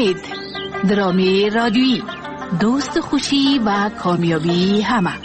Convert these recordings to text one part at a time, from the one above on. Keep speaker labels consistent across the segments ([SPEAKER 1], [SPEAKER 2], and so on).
[SPEAKER 1] امید، درامه رادیویی، دوست خوشی و کامیابی همه.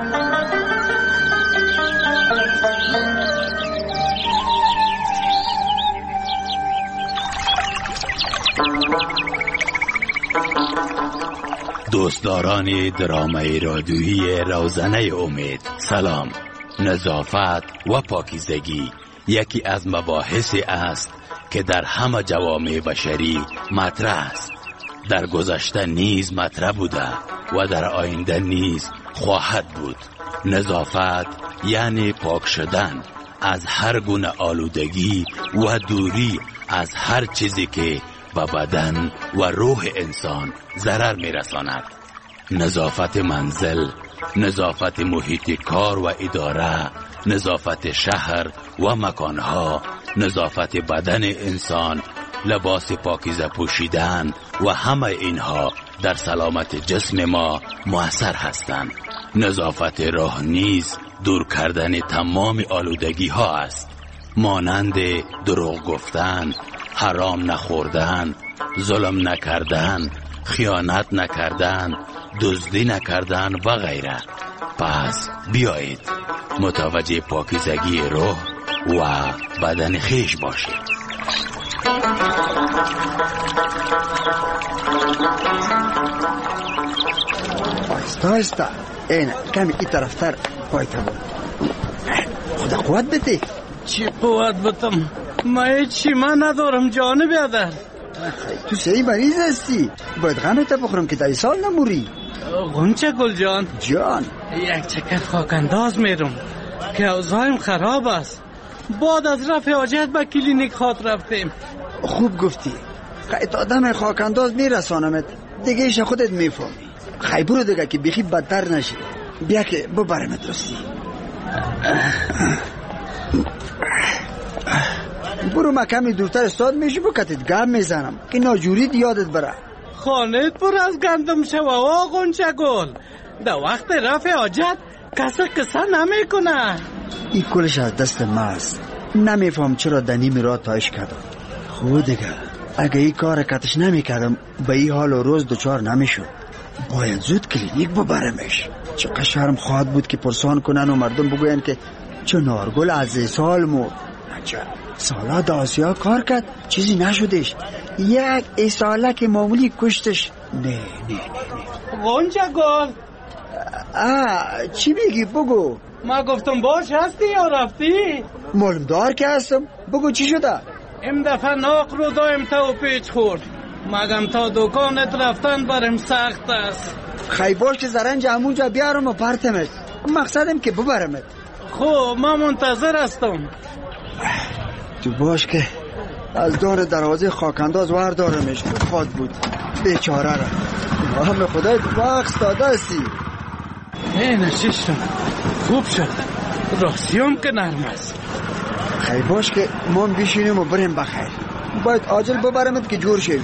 [SPEAKER 2] دوستداران درامه رادیویی روزنه امید، سلام. نظافت و پاکیزگی یکی از مباحثی است که در همه جوامع بشری مطرح است. در گذشته نیز مطرح بوده و در آینده نیز خواهد بود. نظافت یعنی پاک شدن از هر گونه آلودگی و دوری از هر چیزی که به بدن و روح انسان ضرر می‌رساند. نظافت منزل، نظافت محیط کار و اداره، نظافت شهر و مکانها، نظافت بدن انسان، لباس پاکیزه پوشیدن و همه اینها در سلامت جسم ما مؤثر هستند. نظافت راه نیز دور کردن تمام آلودگی ها است، مانند دروغ گفتن، حرام نخوردن، ظلم نکردن، خیانت نکردن، دزدی نکردن و غیره. پس بیایید متوجه پاکیزگی روح و بدن خویش باشید.
[SPEAKER 3] آهسته این کمی این طرفتر پایتا بود. خدا قوت بده.
[SPEAKER 4] چی قوت بتم؟ من ندارم جان بیادر.
[SPEAKER 3] تو سعی مریض هستی، باید غمت بخورم که تا سال نموری.
[SPEAKER 4] غنچه گل جان
[SPEAKER 3] یک
[SPEAKER 4] چکر خاک انداز میرم که اوضاعم خراب است. بعد از رفع حاجت به کلینیک خاط رفتیم.
[SPEAKER 3] خوب گفتی، خیلی آدم خاک انداز میرسانمت دیگه، ایش خودت میفهمی. خیلی برو دیگه که بیخی بدتر نشی. بیا که ببرمت راستی. برو ما کمی دورتر استاد میشی بکتت گم میزنم که ناجوری یادت بره.
[SPEAKER 4] خانت پر از گندم شوه و غنچه گل. در وقت رفع حاجت کسی قصه نمیکنه.
[SPEAKER 3] این کلش از دست ما است. نمیفهم چرا دنی میرا تایش کردم. خود دیگه اگه این کار کتش نمیکردم به این حال و روز دوچار نمیشد. باید زود کلینیک ببرمش. چقدر شرم خواهد بود که پرسان کنن و مردم بگوین که چنارگل از سال مرد. عجب سالا دا آسیا کار کرد چیزی نشدش. یک ایساله که معمولی کشتش. نه
[SPEAKER 4] غنچه گل.
[SPEAKER 3] چی بگی بگو.
[SPEAKER 4] ما گفتم باش هستی یا رفتی؟
[SPEAKER 3] معلوم دار که هستم. بگو چی شده؟
[SPEAKER 4] این دفعه ناق رو دایم تا و پیچ خورد. مگم تا دکانت رفتن برم سخت است.
[SPEAKER 3] خیلی باش که زرنج همونجا بیارم و پرتمت. مقصدم که ببرمت.
[SPEAKER 4] خب ما منتظر هستم.
[SPEAKER 3] تو باش که از دار دروازه خاکنداز وردارمش. خواد بود بیچاره را همه خدای وقت داده هستی.
[SPEAKER 4] نه چشم خوب شد. راستیم که نرم است.
[SPEAKER 3] خیلی باش که ما بشینیم و بریم بخیر. باید عاجل ببرمت که جور شوی.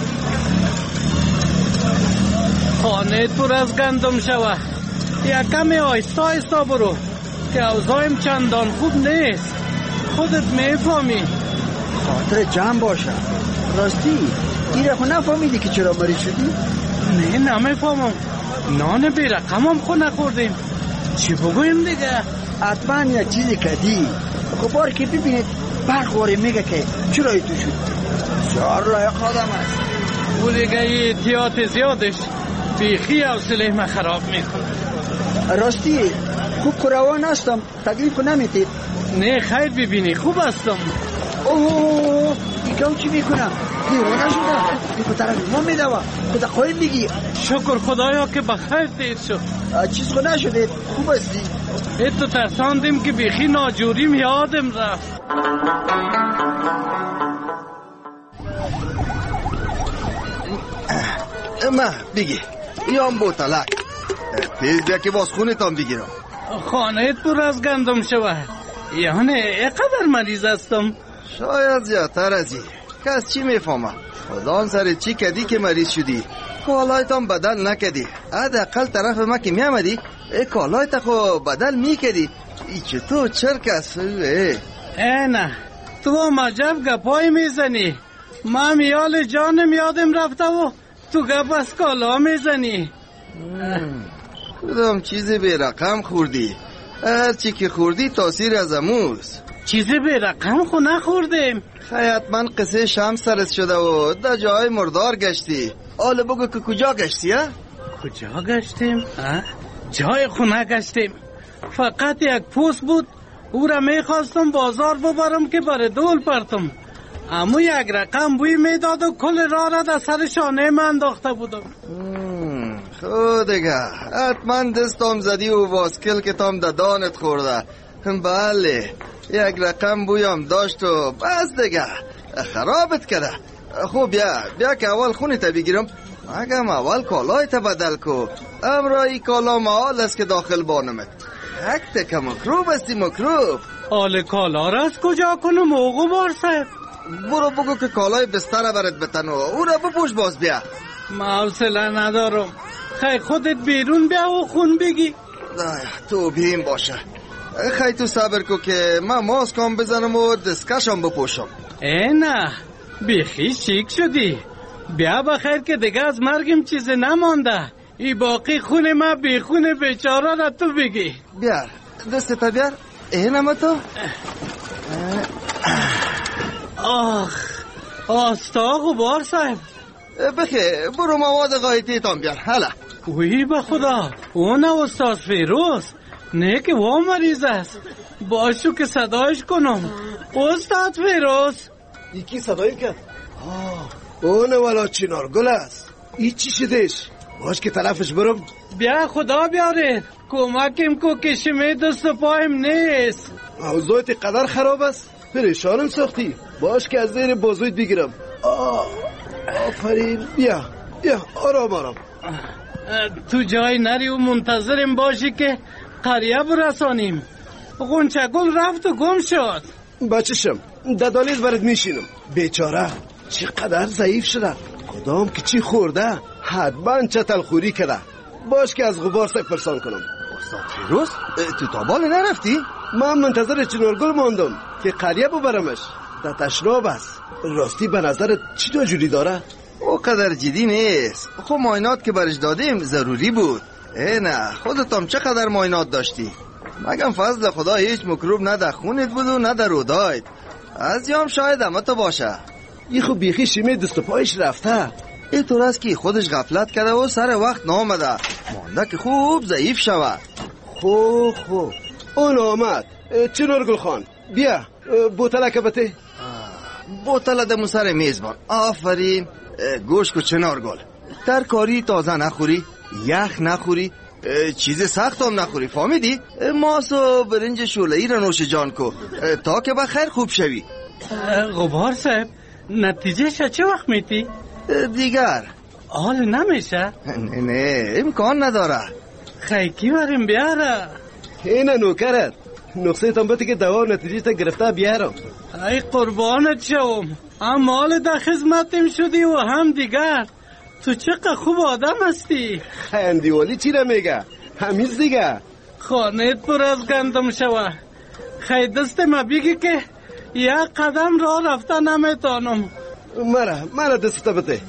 [SPEAKER 4] خانت پر از گندم شوه. یک کمی آیستا برو که اوضاعم چندان خوب نیست. خودت میفهمی.
[SPEAKER 3] خاطر جمع باشه. راستی این خو نفهمیدی که چرا مریض شدی؟
[SPEAKER 4] نه نمیفهمم. نان بی رقمم خو نخوردیم. چی بگویم دیگه؟
[SPEAKER 3] حتما یک چیزی کردی. خب بار که ببینید برخواره میگه که چرا تو شد. شعر لایق آدم است.
[SPEAKER 4] او دیگه احتیاط زیادش بیخی حوصله ما خراب میکنه.
[SPEAKER 3] راستی خوب کروان هستم، تکلیف خو نمیتید.
[SPEAKER 4] نه خیر ببینی خوب هستم.
[SPEAKER 3] اوه دیگه چی میکنم؟ دیوانه شده. دیگه طرف ما میدوه. خدا خواهی بگی.
[SPEAKER 4] شکر خدایا که بخیر تیر شد.
[SPEAKER 3] چیز خو نشده. خوب هستی.
[SPEAKER 4] ایتو ترساندیم که بیخی ناجوریم یادم رفت.
[SPEAKER 5] اما بگی یام بوتلک تیز بیا که باز خونتان بگیرم.
[SPEAKER 4] خانهت پر از گندم شوه. یعنی اقدر مریض هستم؟
[SPEAKER 5] شاید زیادتر از این. کس چی میفهمه؟ خدا سر چی کدی که مریض شدی؟ کالایتان بدل نکدی. حداقل طرف ما که میامدی کالایت خو بدل میکدی. ای چطور چرک است؟
[SPEAKER 4] نه تو مجب گپای میزنی. من میال جانم یادم رفته و تو گپ از کالا میزنی.
[SPEAKER 5] کدام چیزی به رقم خوردی؟ هر چی که خوردی تاثیر از اموز.
[SPEAKER 4] چیزی به رقم خو نخوردیم.
[SPEAKER 5] حتما قصه شمس سرت شده و در جای مردار گشتی. حالا بگو که کجا گشتی ها؟
[SPEAKER 4] کجا گشتیم؟ جای خو نگشتیم، فقط یک پوست بود، او را میخواستم بازار ببرم که بر دول پرتم، اما یک رقم بوی میداد و کل راه را در سر شانه من انداخته بودم.
[SPEAKER 5] خود دیگه حتما دستم زدی و واسکل که تام در دانت خورده. بله یک رقم بویم داشت و بس دیگه خرابت کرده. خوب بیا که اول خونی تا بگیرم، اگم اول کالای تا بدل کو. امرایی کالا محال است که داخل بانمت. حق که مکروب استی مکروب.
[SPEAKER 4] حال کالا را از کجا کنم اوغو بار صاحب؟
[SPEAKER 5] برو بگو که کالای بستر برات بتن و او را بپوش باز بیا.
[SPEAKER 4] حوصله ندارم، خی خودت بیرون بیا و خون بگی.
[SPEAKER 5] تو بیم باشه. خی تو صبر کو که من ماسکام بزنم و دستکشم بپوشم.
[SPEAKER 4] نه بیخی شیک شدی. بیا بخیر که دیگه از مرگم چیز نمانده. ای باقی خون ما بی خون بیچاره را تو بگی.
[SPEAKER 5] بیار دستتا بیار. اینم تو.
[SPEAKER 4] آستا غبار صاحب.
[SPEAKER 5] بخیر برو مواد غایتی تام بیار. حالا
[SPEAKER 4] وی به خدا اون استاد فیروز نه که و مریض است. باشو که صدایش کنم. استاد فیروز.
[SPEAKER 6] یکی صدایی کرد. اون والا چنارگل است. ای چی شدش؟ باش که طرفش برم.
[SPEAKER 4] بیا خدا بیاره کمکم کو که شمی دست و پایم نیست.
[SPEAKER 6] اوضاعت قدر خراب است. پریشانم ساختی. باش که از زیر بازویت بگیرم. آفرین. بیا آرام.
[SPEAKER 4] تو جای نری و منتظرم باشی که قریه برسانیم. غنچگل رفت و گم شد.
[SPEAKER 6] بچشم ددالیز برات میشینم. بیچاره چقدر ضعیف شده. کدام که چی خورده؟ حتما چتل خوری کرده. باش که از غبار سک پرسان کنم.
[SPEAKER 5] استاد فیروز تو تابال نرفتی؟
[SPEAKER 6] من منتظر چنارگل ماندم که قریه ببرمش. در تشناب است. راستی به نظرت چی تا جوری داره؟
[SPEAKER 5] او قدر جدی نیست. خب معاینات که برش دادیم ضروری بود. نه خودتم چقدر معاینات داشتی؟ مگم فضل خدا هیچ مکروب نه در خونت بود و نه در رودایت. از یام شاید همه تو باشه.
[SPEAKER 6] ای خب بیخی شیمه دست و پایش رفته.
[SPEAKER 5] این طور است که خودش غفلت کرده و سر وقت نامده. مانده که خوب ضعیف شود.
[SPEAKER 6] خوب اون آمد. چنارگل خان بیا بوتلک بته.
[SPEAKER 5] بوتل دمو سر میزبان. آفرین. گوش کو چنارگل، ترکاری تازه نخوری، یخ نخوری، چیز سخت هم نخوری. فهمیدی؟ ماس و برنج شوله‌ای را نوش جان کو تا که بخیر خوب شوی.
[SPEAKER 4] غبار صاحب نتیجه چه وقت میتی؟
[SPEAKER 5] دیگر
[SPEAKER 4] حال نمیشه؟
[SPEAKER 5] نه امکان نداره.
[SPEAKER 4] خیکی بریم بیاره.
[SPEAKER 6] اینه نوکرت نقصه تنبتی که دوا نتیجه تا گرفته بیارم.
[SPEAKER 4] ای قربانت شوم، هم حال در خدمتم شدی و هم دیگر. تو چقدر خوب آدم هستی.
[SPEAKER 6] خندیوالی چی را میگه؟ همیز دیگه
[SPEAKER 4] خانت پر از گندم شوه. خی دست ما بگی که یک قدم راه رفته نمیتانم.
[SPEAKER 6] مرا دستا بده.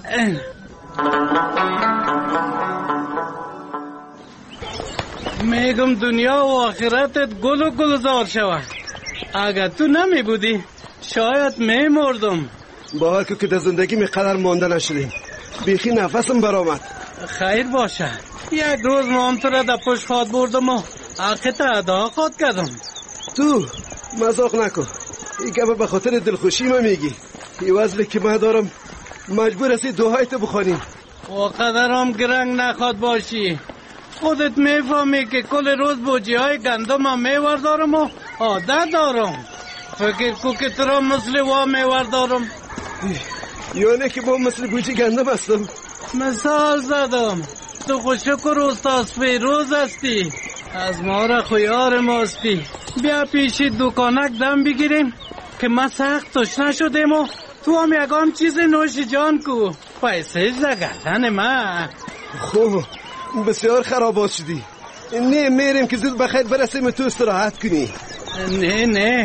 [SPEAKER 4] میگم دنیا و آخرتت گل و گلزار شوه. اگر تو نمی بودی شاید می مردم.
[SPEAKER 6] باور که در زندگی می قدر مانده نشدیم. بیخی نفسم برآمد.
[SPEAKER 4] خیر باشه. یک روز ما تو را در پشت خود بردم و حقت ادا خود کردم.
[SPEAKER 6] تو مزاق نکن. این گفت به خاطر دلخوشی ما میگی. این وزلی که من دارم مجبور هستی دعایت بخوانیم.
[SPEAKER 4] و قدرم گرنگ نخواد باشی. خودت میفهمی که کل روز بوجی های گندم هم میوردارم و عادت دارم. فکر کو که تو را مثل وا میوردارم.
[SPEAKER 6] یعنی که با مثل بوجی گندم هستم.
[SPEAKER 4] مثال زدم. تو خوشکر استاد فیروز هستی. از ما را خویار ماستی. بیا پیشی دکانک دم بگیریم که ما سخت تشنه شدیم و تو هم یکان چیز نوش جان کو. پیسه زگردن ما.
[SPEAKER 6] خوب بسیار خرابات شدی. نه میریم که زود بخیر برسیم تو استراحت کنی.
[SPEAKER 4] نه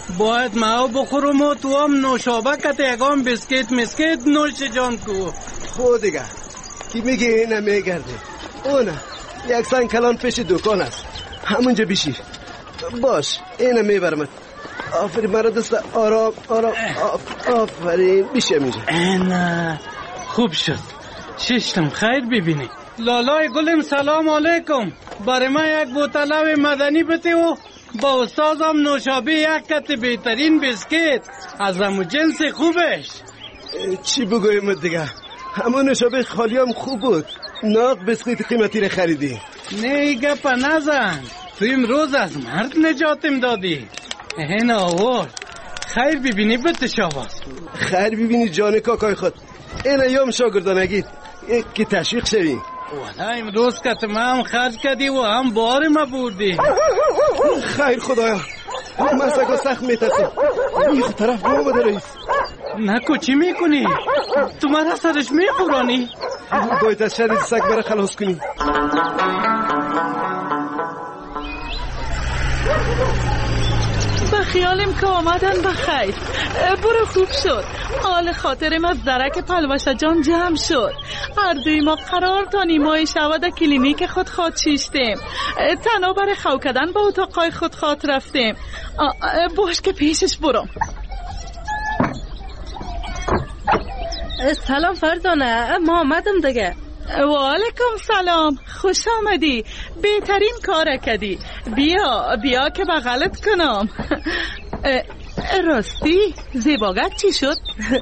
[SPEAKER 4] باید ما بخورم و تو هم نوشابه کت یکام بسکیت مسکیت نوش جان کو.
[SPEAKER 6] خود دیگه کی میگه اینه میگرده؟ اونه یکسان کلان پیش دکان است، همونجا بشیر. باش اینه میبرمت. آفرین مرا دست، آرام آرام. آفرین بیشه میشه.
[SPEAKER 4] نه خوب شد. ششتم خیر ببینی. لالای گلم سلام علیکم. برای من یک بوتل مدنی بده و با استادم نوشابه یک کت بهترین بسکیت از همون جنس خوبش.
[SPEAKER 6] چی بگویم دیگه؟ همون نوشابه خالی هم خوب بود. ناق بسکیت قیمتی رو خریدی.
[SPEAKER 4] نه گپ نزن. تو امروز از مرد نجاتم دادی. این آورد. خیر ببینی بتشاواز.
[SPEAKER 6] خیر ببینی جان کاکای خود. این ایام شاگردانگی که تشویق شویم.
[SPEAKER 4] والا امروز که تو هم خرج کردی و هم بار ما بردی.
[SPEAKER 6] خیر خدایا، مسکو سخت میترسیم. این طرف آمده رئیس.
[SPEAKER 4] نکو چی میکنی؟ تو مرا سرش میخورانی؟
[SPEAKER 6] باید از شر سگ برا خلاص کنی.
[SPEAKER 7] به خیالم که آمدن بخیر. برو خوب شد. حال خاطرم از درک پلوشه جان جمع شد. هر دوی ما قرار تا نیمای شود کلینیک خود خواد چیشتیم. تنها بر خو کردن با اتاقای خود خواد رفتیم. باش که پیشش برم.
[SPEAKER 8] سلام فرزانه، ما آمدم دیگه.
[SPEAKER 7] و علیکم سلام، خوش آمدی. بهترین کار کردی. بیا که بغلت کنم. راستی زیباگک چی شد؟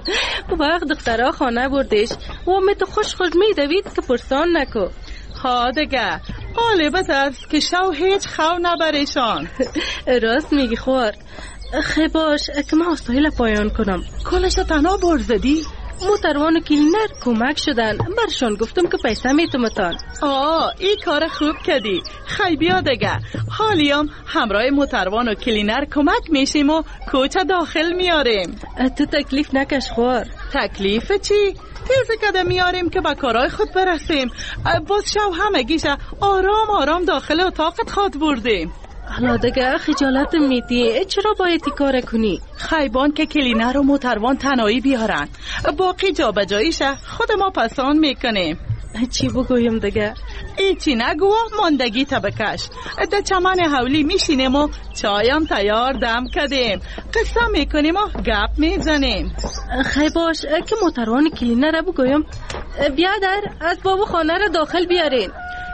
[SPEAKER 8] وقت دخترها خانه بردش و می تو خوش میدوید که پرسان نکو.
[SPEAKER 7] ها دیگه غالبت است که شو هیچ خو نبریشان.
[SPEAKER 8] راست میگی خوار. خیلی باش که من استایل پایان کنم.
[SPEAKER 7] کلش تنها برزدی؟
[SPEAKER 8] موتروان و کلینر کمک شدن. برشان گفتم که پیسه میتونم.
[SPEAKER 7] این کار خوب کردی. خیلی بیا دیگه. حالیم همراه موتروان و کلینر کمک میشیم و کوچه داخل میاریم.
[SPEAKER 8] تو تکلیف نکش خوار.
[SPEAKER 7] تکلیف چی؟ تیزه کده میاریم که با کارهای خود برسیم. باز شو همگیشه آرام آرام داخل اتاقت خود بردیم.
[SPEAKER 8] حالا دیگه خجالت میدی. چرا باید کار کنی؟
[SPEAKER 7] خیبان که کلینر و موتروان تنهایی بیارن. باقی جا بجاییشه خود ما پسان میکنیم.
[SPEAKER 8] چی بگویم دیگه؟
[SPEAKER 7] ایچی نگو ماندگی تبکش. ده چمن حولی میشینیم و چایم تیار دم کدیم. قصه میکنیم و گپ میزنیم.
[SPEAKER 8] خیلی باش که موتروان کلینر رو بگویم بیا در از بابو خانه رو داخل بیارین.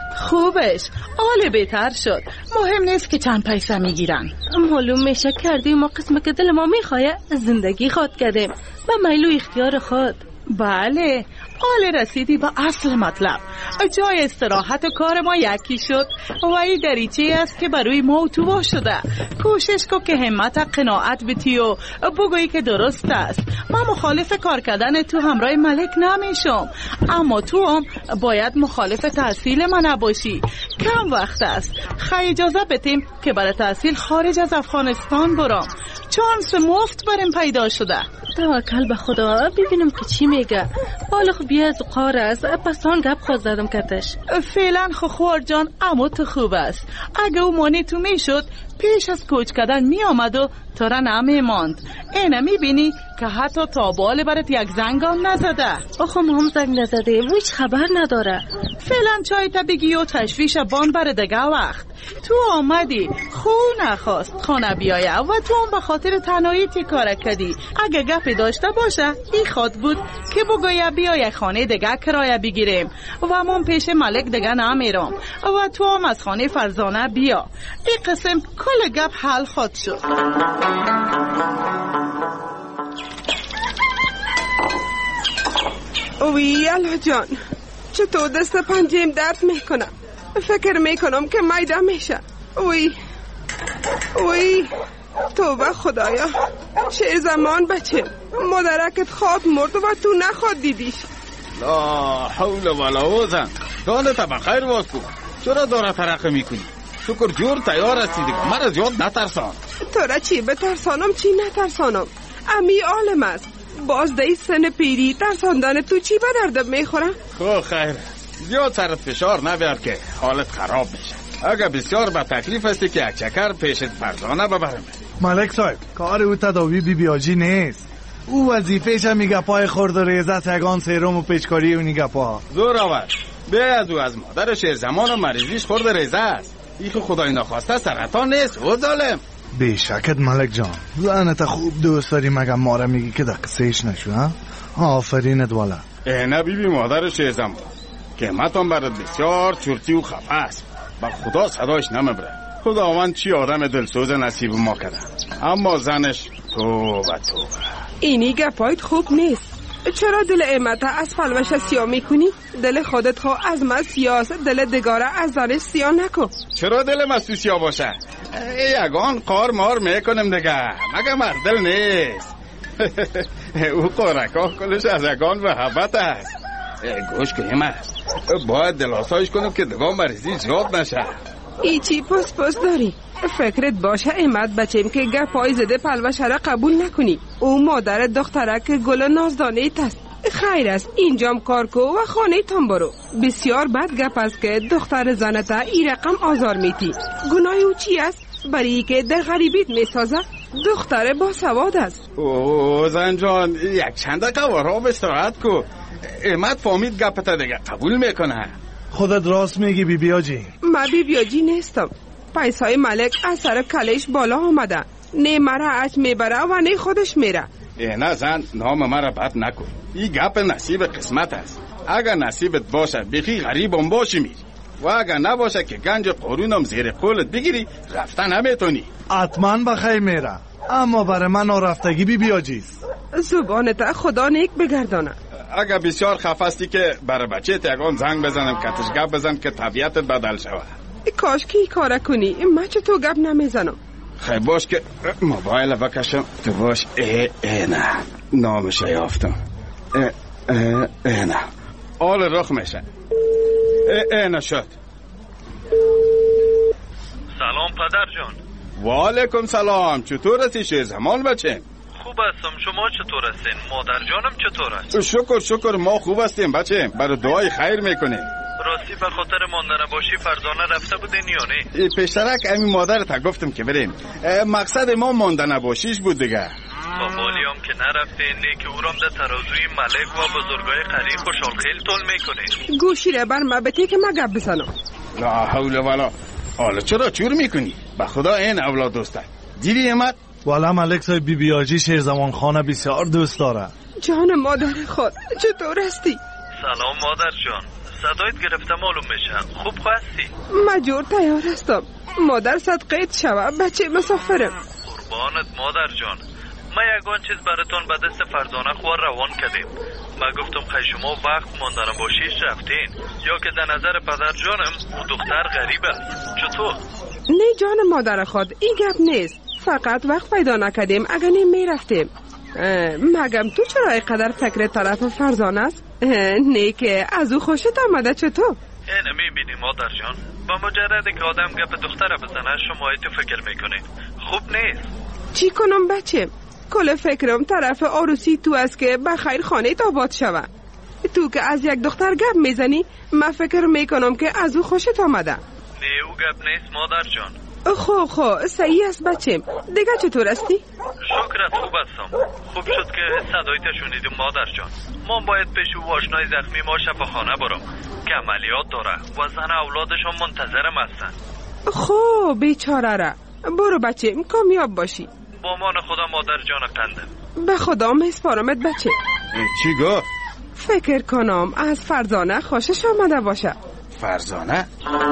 [SPEAKER 7] خوبش حال بهتر شد. مهم نیست که چند پیسه میگیرن.
[SPEAKER 8] معلوم میشه کردیم ما قسم که دل ما میخواه زندگی خود کردیم به میل و اختیار خود.
[SPEAKER 7] بله حال رسیدی به اصل مطلب. جای استراحت و کار ما یکی شد و این دریچه است که بروی ما تو شده. کوشش کو که همت قناعت بتی و بگویی که درست است. من مخالف کار کردن تو همراه ملک نمیشم، اما تو هم باید مخالف تحصیل من نباشی. کم وقت است. خیلی اجازه بتیم که برای تحصیل خارج از افغانستان برام. چانس مفت برم پیدا شده.
[SPEAKER 8] توکل به خدا ببینم که چی میگه. حالا خب بیا از قار است پس آن گپ خود زدم کتش.
[SPEAKER 7] فعلا خوار جان اما تو خوب است. اگه او مانی تو میشد پیش از کوچ کردن می آمد و تو را نمی ماند. اینه می بینی که حتی تابال برات یک زنگ هم نزده.
[SPEAKER 8] آخه ما هم زنگ نزده و هیچ خبر نداره.
[SPEAKER 7] فعلا چای تا بگی و تشویش بان بر دگه وقت. تو آمدی خو نخواست خانه بیایه و تو هم به خاطر تنهایی تی کار کردی. اگه گپی داشته باشه ای خود بود که بگویه بیا یک خانه دگه کرایه بگیریم و من پیش ملک دگه نمیرم و تو هم از خانه فرزانه بیا. این قسم کل گپ حل خود شد.
[SPEAKER 9] اوی الله جان چطور دست پنجیم درد میکنم. فکر میکنم که میده میشه. اوی توبه خدایا چه زمان بچه مادرکت خواب مرد و تو نخواد دیدیش.
[SPEAKER 2] لا حول ولا قوة. حالت بخیر واسو. چرا داره ترقه میکنی؟ شکر جور تیار هستی دیگه. من از یاد نترسان.
[SPEAKER 9] تو را چی بترسانم چی نترسانم؟ امی عالم است. باز دی سن پیری ترساندن تو چی به دردم میخوره؟
[SPEAKER 2] خب خیر زیاد سرت فشار نبیار که حالت خراب میشه. اگه بسیار با تکلیف هستی که یک چکر پیشت فرزانه ببرم.
[SPEAKER 10] ملک صاحب کار او تداوی بیبیاجی نیست. او وظیفه‌ش میگه پای خورد و ریزت یگان سیروم و پیچکاری اونی گپا.
[SPEAKER 11] زور آور به از او از مادر شیر زمان و مریضیش خورد ریزه است. ایخ خدای نخواسته سرطان نیست او ظالم.
[SPEAKER 10] بیشکت ملک جان، زنت خوب دوست داری مگه ما را میگی که در قصهش نشو ها؟ آفرینت والا.
[SPEAKER 11] نه بیبی مادر شیر زمان قیمتم برات بسیار چرتی و خفه است. با خدا صدایش نمیبره. خداوند چی آدم دلسوز نصیب ما کرده، اما زنش توبه.
[SPEAKER 9] اینی گپایت خوب نیست. چرا دل امت از پلوش سیاه میکنی؟ دل خودت خو از من سیاست، دل دگاره از زنش سیاه نکن.
[SPEAKER 11] چرا دل من سیاه باشه؟ یگان قار مار میکنم دیگه، مگه مردل نیست. او قارکاه کلش از یگان محبت است. گوش کنیم است، باید دلاسایش کنم که دیگه مریضی زیاد نشه.
[SPEAKER 9] ای چی پس داری؟ فکرت باشه امت بچیم که گپای زده پلوشه را قبول نکنی. او مادر دختره که گل نازدانه ایت است. خیر است اینجام کار کو و خانه تان برو. بسیار بد گپ است که دختر زنتا ای رقم آزار میتی. گناه او چی است؟ برای که در غریبیت میسازه. دختر با سواد است.
[SPEAKER 11] او زن جان یک چند قوارا بستراحت کو. امت فامید گپتا دیگه قبول میکنه.
[SPEAKER 10] خودت راست میگی بیبیاجی.
[SPEAKER 9] من بیبیاجی نیستم. پیسای ملک از سر کلش بالا آمده. نه مرا اچ میبره و نه خودش میره.
[SPEAKER 11] نه زن نام مرا بد نکن. این گپ نصیب قسمت است. اگر نصیبت باشه بخی غریبم باشی میری و اگر نباشه که گنج قرونم زیر قولت بگیری رفتن نمیتونی.
[SPEAKER 10] حتما بخیر میره، اما برای من رفتگی بیبیاجیست.
[SPEAKER 9] زبانت خدا نیک بگردانه.
[SPEAKER 11] اگر بسیار خفستی که برای بچه‌ت یگان زنگ بزنم کتش گپ بزن که طبیعتت بدل شود.
[SPEAKER 9] کاش که ای کارا کنی. من چه تو گپ نمیزنم.
[SPEAKER 11] خیلی باش که موبایل بکشم تو باش. نه نامش یافتم. نه آل رخ میشه. نه شد.
[SPEAKER 12] سلام پدر جان.
[SPEAKER 11] و علیکم سلام. چطور هستی شیر زمان بچه؟
[SPEAKER 12] خوب هستم. شما چطور هستین؟ مادر جانم چطور است؟
[SPEAKER 11] شکر ما خوب هستیم بچه. برای دعای خیر میکنیم.
[SPEAKER 12] راستی به خاطر ماندن باشی فرزانه رفته بودین یا نه؟
[SPEAKER 11] پیشترک امی مادرت گفتم که بریم. مقصد ما ماندن باشیش بود دیگه.
[SPEAKER 12] با بالیام که نرفتین نه که او رام در ترازوی ملک و بزرگای قری خوشحال خیل تول میکنین.
[SPEAKER 9] گوشی را بر مبتی که من گپ بزنم.
[SPEAKER 11] لا حول ولا. حالا چرا چور میکنی؟ به خدا این اولاد دوسته. دیدی امت؟
[SPEAKER 10] والا ملک صاحب بیبیاجی شیر زمان خانه بسیار دوست داره.
[SPEAKER 9] جان مادر خود چطور هستی؟
[SPEAKER 12] سلام مادر جان. صدایت گرفته معلوم میشه. خوب هستی؟
[SPEAKER 9] مجور تیار هستم. مادر صدقیت شوه بچه مسافرم.
[SPEAKER 12] قربانت مادر جان. ما یگان چیز براتون به دست فرزانه خوار روان کردیم. ما گفتم خیلی شما وقت ماندن باشیش رفتین یا که در نظر پدر جانم او دختر غریب است. چطور؟
[SPEAKER 9] نه جان مادر خود این گپ نیست. فقط وقت پیدا نکردیم اگر نمی رفتیم. مگم تو چرا اینقدر فکر طرف فرزانه است؟ نه که از او خوشت آمده چطور؟
[SPEAKER 12] اینه میبینی مادر جان، با مجرد که آدم گپ دختره بزنه شما تو فکر میکنید. خوب نیست.
[SPEAKER 9] چی کنم بچه؟ کل فکرم طرف عروسی تو است که بخیر خانه آباد شوه. تو که از یک دختر گپ میزنی من فکر میکنم که از او خوشت آمده.
[SPEAKER 12] نه او گپ نیست مادر جان.
[SPEAKER 9] خو صحیح است بچه. دیگه چطور هستی؟
[SPEAKER 12] شکرت خوب هستم. خوب شد که صدایت شنیدیم مادر جان. من باید پیش او آشنای زخمی ما شفاخانه برم که عملیات داره و زن اولادشون منتظرم هستن.
[SPEAKER 9] خب بیچاره را. برو بچه کامیاب باشی.
[SPEAKER 12] با مان خدا مادر جان قندم.
[SPEAKER 9] به خدا میسپارمت بچه.
[SPEAKER 11] چی گفت؟
[SPEAKER 9] فکر کنم از فرزانه خوشش آمده باشه.
[SPEAKER 11] فرزانه؟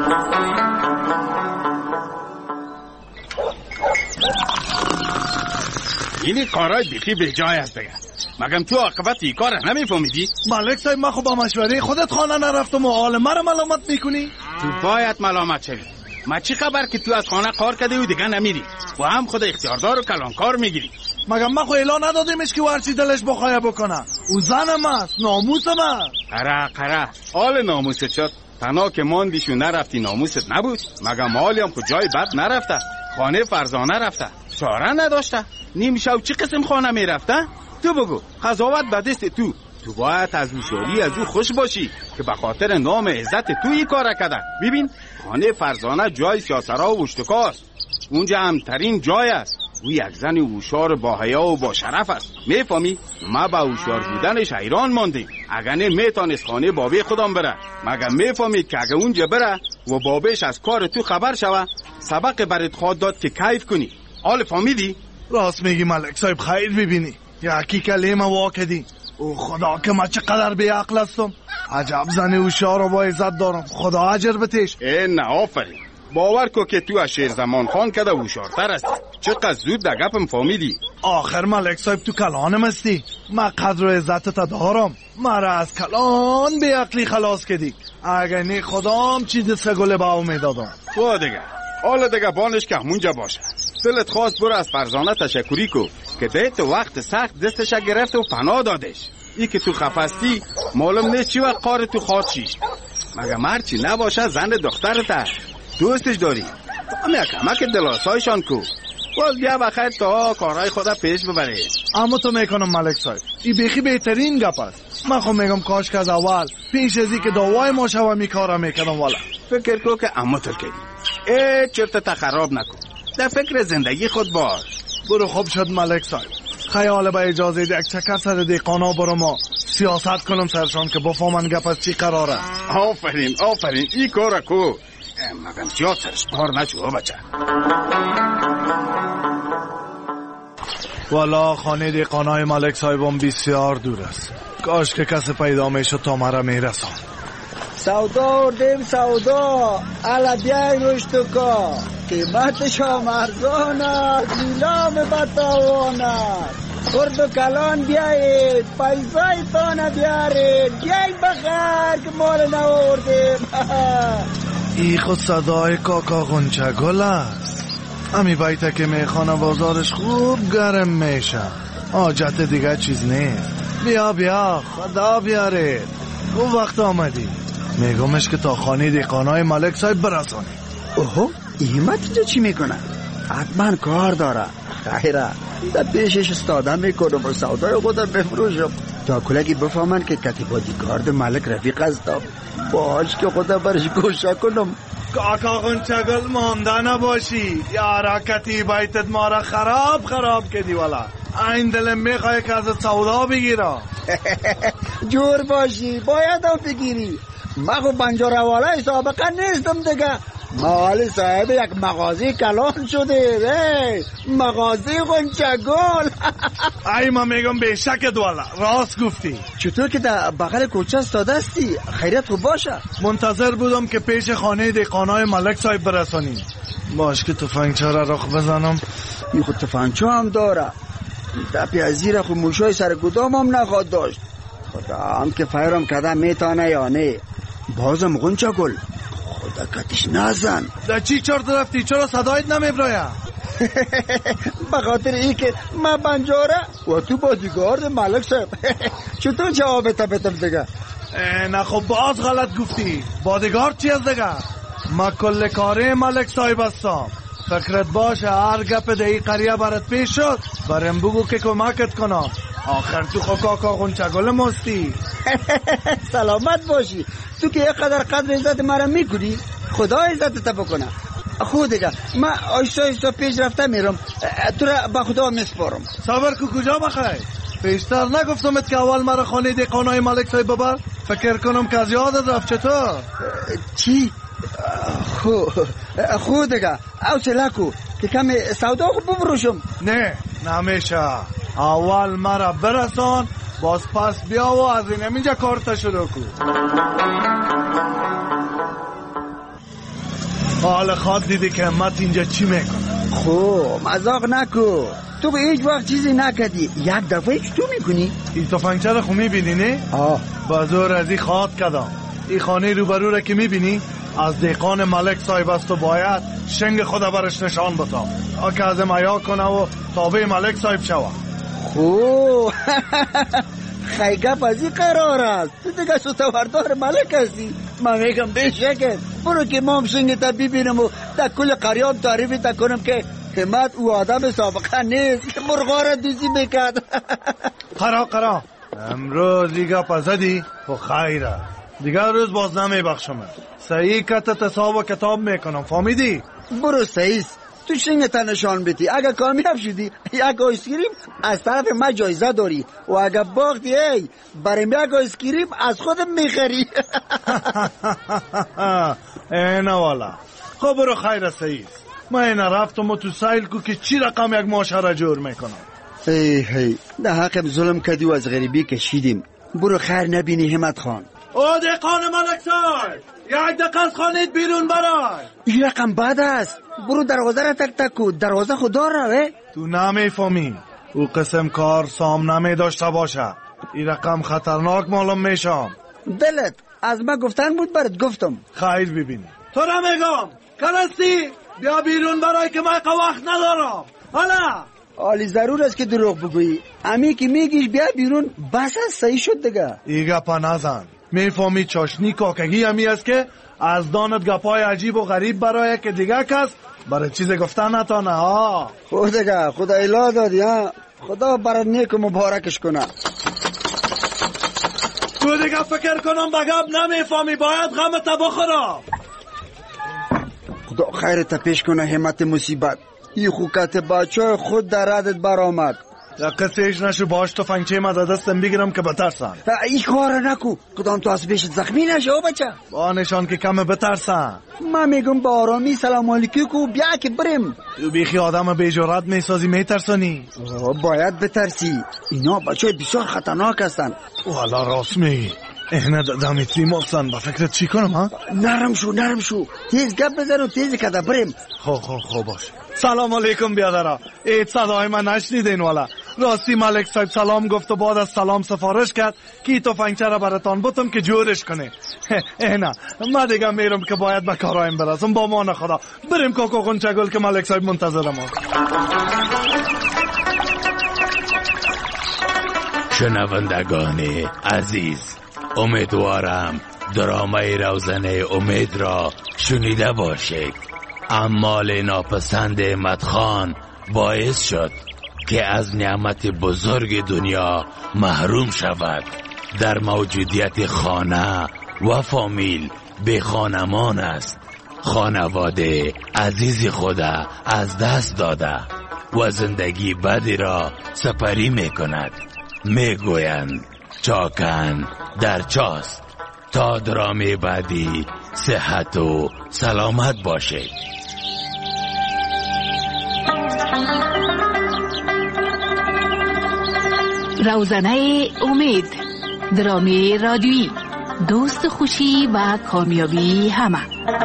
[SPEAKER 11] اینی کارای بیخی به جای است دیگه. مگم تو عاقبت این کار نمیفهمیدی؟
[SPEAKER 10] ملک صاحب من خب با مشوره خودت خانه نرفتم و حال مرا ملامت میکنی؟
[SPEAKER 11] تو باید ملامت شوی. ما چی خبر که تو از خانه کار کرده و دیگه نمیری و هم خود اختیاردار و کلانکار میگیری؟
[SPEAKER 10] مگم من خو اعلان ندادیمش که هرچی دلش بخواه بکنه. او زنم است، ناموسم است.
[SPEAKER 11] قره حال ناموست شد. تنها که ماندیشو نرفتی ناموست نبود؟ مگم حالی هم که جای بد نرفته. خانه فرزانه رفته، چاره نداشته. نیم شو چی قسم خانه میرفته؟ تو بگو قضاوت به دست تو. تو باید از مشوری از او خوش باشی که به خاطر نام عزت تو این کار کرده. ببین خانه فرزانه جای سیاسرا و اشتکاست. اونجا امترین جای است. او یک زن هوشیار با حیا و با شرف است. میفهمی؟ ما با هوشیار بودنش حیران ماندیم. اگر نه میتونست خانه بابی خودم بره. مگر میفهمی که اگر اونجا بره و بابیش از کار تو خبر شوه سبق برات خواهد داد که کیف کنی. حال فهمیدی؟
[SPEAKER 10] راست میگی ملک صاحب، خیر ببینی یکی کلمه واکدی. او خدا که من چقدر بی عقل هستم. عجب زن هوشیار و با عزت دارم، خدا اجر بتش.
[SPEAKER 11] نه آفرین، باور کو که تو از شیر زمان خان کده هوشیارتر هستی. چقدر زود در گپم فهمیدی.
[SPEAKER 10] آخر ملک صاحب تو کلانم هستی، من قدر و عزتت دارم. مرا از کلان بی عقلی خلاص کردی. اگر نه خدام چیز سگل با میدادم.
[SPEAKER 11] تو دیگه حالا دیگه بانش که همونجا باشه. دلت خواست برو از فرزانه تشکری کو که دیت وقت سخت دستش گرفت و پناه دادش. ای که تو خفستی معلوم نیست چی وقت قار تو خواد شیش. مگه مرچی نباشه زن دخترت دوستش داری. همه کمک دلاسایشان کو. باز بیا بخیر تا کارهای خدا پیش ببره.
[SPEAKER 10] اما تو میکنم ملک صاحب، ای بیخی بهترین گپ است. من خود میگم کاش که از اول پیش ازی که دعوای ما شوه می کارا میکنم. والا
[SPEAKER 11] فکر کو که اما تو کردی. چرت خراب نکن، در فکر زندگی خود باش.
[SPEAKER 10] برو خوب شد ملک صاحب. خیال با اجازه یک چکر سر دیقانا برو ما سیاست کنم سرشان که بفهمن گپ از چی قراره.
[SPEAKER 11] آفرین آفرین، ای کارا کو. مگم زیاد سرش بار نشو بچه.
[SPEAKER 10] والا خانه دیقانای ملک صاحبم بسیار دور است. کاش که کسی پیدا میشد تا مرا میرسان.
[SPEAKER 3] سودا اردیم سودا، الا بیای نوشتوکا، قیمتش هم ارزان است، نیلام بتاوان است. خرد و کلان بیایید، پیسای تانه بیارید، بیای بخیر که مال نوردیم.
[SPEAKER 10] ای خود صدای کاکا غنچه گل است. امی بیته که میخانه بازارش خوب گرم میشه، حاجت دیگه چیز نیست. بیا بیا خدا بیارید. اون وقت آمدی میگمش که تا خانه دیقانای ملک صاحب برسانی.
[SPEAKER 3] اوه ایمت اینجا چی میکنه؟ حتما کار داره. خیره در پیشش استادم میکنم و سودای خودم بفروشم تا کلگی بفهمن که کتیبادی گارد ملک رفیق هستم. باش که خودم برش گوشه کنم.
[SPEAKER 10] کاکا غنچگل مانده نباشی، یارا کتیبایتت ما را خراب کردی. والا این دلم میخواه که از سودا بگیرم.
[SPEAKER 3] جور باشی، باید هم بگیری. من خب بنجاروالا سابقه نیستم دیگه. مال صاحب یک مغازه کلان شده. مغازه غنچگل.
[SPEAKER 10] ای من میگم به شکت والا راست گفتی.
[SPEAKER 3] چطور که در بغل کوچه استاده استی؟ خیریت خوب باشه.
[SPEAKER 10] منتظر بودم که پیش خانه دیقانای ملک صاحب برسانی. باش که تفنگچه را رخ بزنم.
[SPEAKER 3] این خود تفنگچه هم داره. دپی از زیر خود موشای سر گدام هم نخواد داشت. خدا هم که فیرم کده میتانه یا نه. بازم غنچگل خدا کتش نزن.
[SPEAKER 10] در چی چرت رفتی؟ چرا صدایت نمیبراید؟
[SPEAKER 3] به خاطر ای که من بنجاره و تو بادیگارد ملک صاحب. چطور جوابت بدم دیگه؟
[SPEAKER 10] نه خب باز غلط گفتی. بادیگارد چی از دیگه؟ من کل کاره ملک صاحب هستم. فکرت باشه هر گپ در این قریه برات پیش شد برم بگو که کمکت کنم. آخر تو خود کاکا غنچگل مستی.
[SPEAKER 3] سلامت باشی. تو که یک قدر عزت مرا میکنی خدا عزتت بکنه. خود دیگه من آیستا پیش رفته میرم. تو را به خدا میسپارم.
[SPEAKER 10] صبر کو کجا بخیر؟ پیشتر نگفتمت که اول مرا خانه دیقانای ملک صاحب ببر؟ فکر کنم که از یادت رفت. چطور؟
[SPEAKER 3] چی؟ خود دیگه حوصله کو که کمی سودا خود بفروشم.
[SPEAKER 10] نه نمیشه. اول مرا برسان باز پس بیا و از این همینجا کارتا شروع کو. حال خواد دیدی که امت اینجا چی میکنه.
[SPEAKER 3] خوب مزاق نکو. تو به هیچ وقت چیزی نکدی، یک دفعه چطور میکنی؟
[SPEAKER 10] این تفنگچه را خو میبینی نه؟ بازور از این خواد کدم. این خانه روبرو را که میبینی از دیقان ملک صاحب است و باید شنگ خدا برش نشان بتام که از میا کنه و تابع ملک صاحب شوه.
[SPEAKER 3] خوب خیگپ از این قرار است. تو دیگه ستوردار ملک هستی. من میگم بشکل برو که ما هم شنگ تا ببینم و در کل قریام تعریفی تا کنم که قیمت او آدم سابقه نیست که مرغا دوزی میکرد.
[SPEAKER 10] قرا امروز دیگه پزدی و خیره دیگه روز باز نمیبخشم. صحیح کتت حساب و کتاب میکنم. فهمیدی؟
[SPEAKER 3] برو صحیح تو شنگت نشان بدی. اگر کامیاب شدی یک آیسکریم از طرف ما جایزه داری و اگر باختی برای یک آیسکریم از خودم میخری.
[SPEAKER 10] نه والا. خب برو خیر سعید. ما اینا رفتم و تو سایل کو که چی رقم یک ماشره جور میکنم.
[SPEAKER 3] هی ده حقم ظلم کردی و از غریبی کشیدیم. برو خیر نبینی همت خان.
[SPEAKER 10] او دقان ملک صاحب، یک دقیقه از خانه بیرون برای.
[SPEAKER 3] این رقم بد است. برو دروازه را تک تک کو. دروازه خدا را
[SPEAKER 10] تو نمیفهمی. او قسم کار سام نمی داشته باشه. این رقم خطرناک معلوم میشم.
[SPEAKER 3] دلت از ما گفتن بود برات گفتم.
[SPEAKER 10] خیر ببینی تو نمیگم. کرستی بیا بیرون برای که من وقت ندارم. حالا
[SPEAKER 3] حالی ضرور است که دروغ بگویی. امی که میگیش بیا بیرون بس است. صحیح شد دیگه.
[SPEAKER 10] ای گپا نزن. میفهمی چاشنی کاکگی همی است که از دانت گپای عجیب و غریب برای که دیگه کس برای چیز گفتن نتانه ها.
[SPEAKER 3] خود دیگه خدا اله دادی ها. خدا برای نیک و مبارکش کنه.
[SPEAKER 10] تو دیگه فکر کنم بگم نمیفهمی. باید غمت بخورم.
[SPEAKER 3] خدا خیرت پیش کنه. همت مصیبت ای خوکت بچه خود در ردت برآمد.
[SPEAKER 10] یا کسیش نشو باش تو فنگچه ما دستم بگیرم که بترسن.
[SPEAKER 3] ای کار نکو. کدام تو از پیشت زخمی نشه بچه.
[SPEAKER 10] با نشان که کم بترسن.
[SPEAKER 3] من میگم با آرامی سلام علیکی کو بیا که بریم.
[SPEAKER 10] تو بیخی آدم بی جرأت میسازی میترسانی.
[SPEAKER 3] باید بترسی. اینا بچه بسیار خطرناک هستن.
[SPEAKER 10] والا راست میگی. اینه دمیتری مستن. با فکرت چی کنم ها؟
[SPEAKER 3] نرم شو. تیز گپ بزن و تیز کده بریم.
[SPEAKER 10] خب باش. سلام علیکم بیادرا. ایت صدای من نشنیدین والا. راستی ملک صاحب سلام گفت و بعد از سلام سفارش کرد که تو فنگچه را براتان بتم که جورش کنه. نه من دیگه میرم که باید به کارایم برسم. با مان خدا بریم کوکو غنچگل که ملک صاحب منتظرم.
[SPEAKER 2] شنوندگان عزیز، امیدوارم درامه روزنه امید را شنیده باشید. اعمال ناپسند مدخان باعث شد که از نعمت بزرگ دنیا محروم شود. در موجودیت خانه و فامیل به خانمان است. خانواده عزیز خود از دست داده و زندگی بدی را سپری می کند. می گویند چاکن در چاست. تا درامه بعدی صحت و سلامت باشید.
[SPEAKER 1] روزنه امید، درامه رادیویی، دوست خوشی و کامیابی همه.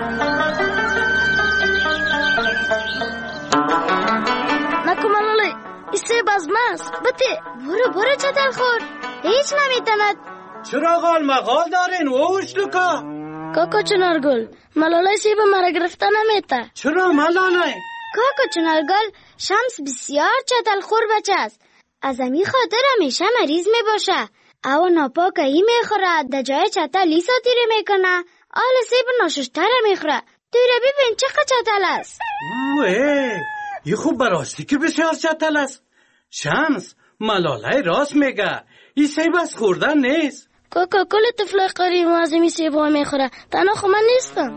[SPEAKER 13] نکو ملاله ایسه بازماست. بته برو چطور خور. هیچ نمیتند.
[SPEAKER 4] چرا غال مغال دارین ووش لکا؟
[SPEAKER 13] کاکا چنارگل ملاله سیب مرا گرفته نمیته.
[SPEAKER 4] چرا ملاله؟
[SPEAKER 13] کاکا چنارگل شمس بسیار چطور خور بچه است. از امی خاطر همیشه مریض می باشه. او ناپاک ای می خوره. در جای چطور لیسا تیره می کنه. آل سیب ناششتر می خوره. تیره ببین چقدر چطور است.
[SPEAKER 4] ای خوب براستی که بسیار چطور است. شمس ملاله راست میگه. این سیب از خوردن نیست.
[SPEAKER 13] کاکا کل طفل قریب از امی سیب ها می خوره. تنها خو من نیستم.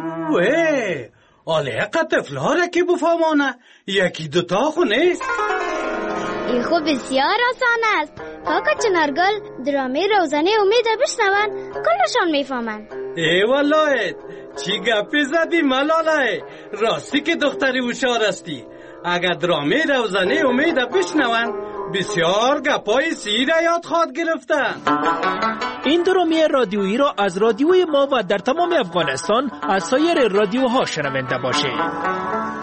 [SPEAKER 4] آله اقا طفل ها را که بفهمانه. یکی دوتا خو نیست.
[SPEAKER 13] این خوب بسیار آسان است. کاکا چنارگل درامه روزنه امید بشنون کلشان میفهمن.
[SPEAKER 4] ای والله چی گپی زدی ملاله. راستی که دختری هوشیار استی. اگر درامه روزنه امید بشنون بسیار گپای سیر یاد خواهد گرفتن.
[SPEAKER 14] این درامه رادیویی را از رادیوی ما و در تمام افغانستان از سایر رادیوها شنونده باشید.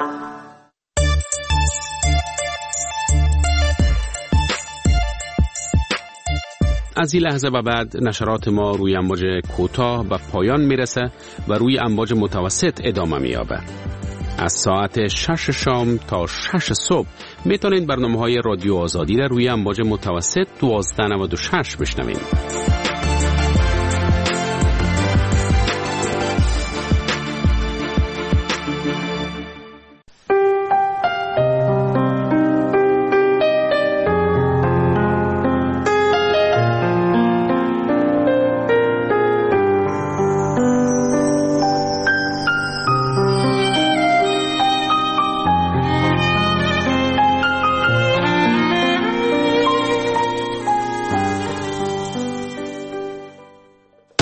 [SPEAKER 15] از این لحظه به بعد نشرات ما روی امواج کوتاه به پایان میرسه و روی امواج متوسط ادامه مییابه. از ساعت 6 شام تا 6 صبح میتونید برنامه‌های رادیو آزادی را روی امواج متوسط 1296 بشنوید.